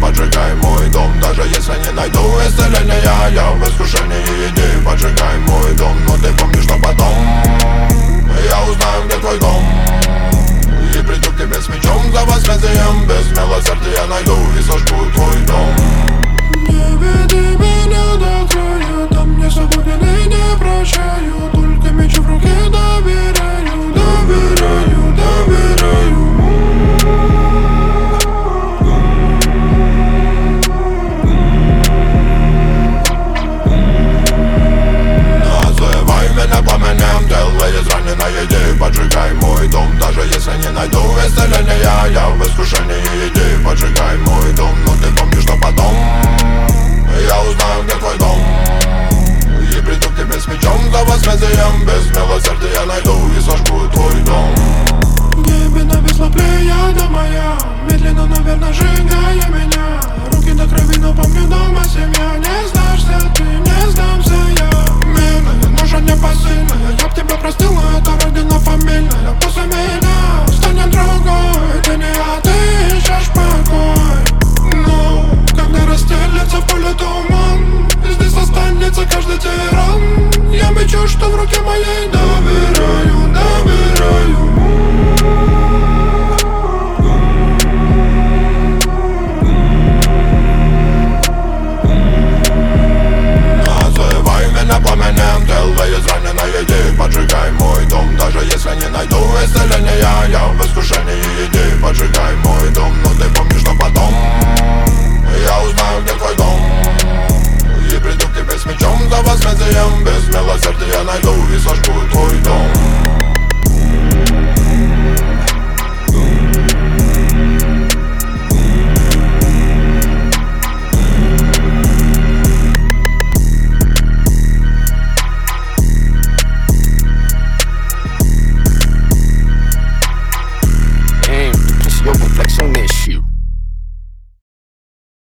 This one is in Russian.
поджигай мой дом. Даже если не найду исцеления, я в искушении, иди, поджигай мой дом. Но ты помнишь, что потом я узнаю, где твой дом, и приду к тебе с мечом за возмездием. Без милосердия найду и сожгу твой дом. Не веди меня до края, там не свободен и не прощаю. Только меч в руке доверяю, доверяю, доверяю. Называй меня пламенем, делай из раненой, иди, поджигай мой дом. Даже если не найду исцеления, я в искушении, иди, поджигай мой дом. Но ты помнишь, что потом я узнаю, где твой дом, и приду к тебе с мечом за возмездием. Без милосердия найду и сожгу твой дом. В небе нависла плеяда моя, медленно, наверное, сжигая меня. Руки до крови, но помню дома семья. Не сдашься ты, не сдамся я. Милая, ноша непосильная, я б тебя простила, это родина фамильная. После меня станет другой, ты не отыщешь покой. Но когда расстелится поле туман, здесь останется каждый тиран. Я мечу, что в руке моей доверяю, доверяю. Называй меня пламенем, делай из раненой, иди, поджигай мой дом. Даже если не найду исцеления, я в искушении, иди, поджигай мой дом. Но ты помнишь, что потом я узнаю, где твой дом, и приду к тебе с мечом за возмездием. Без милосердия найду и сожгу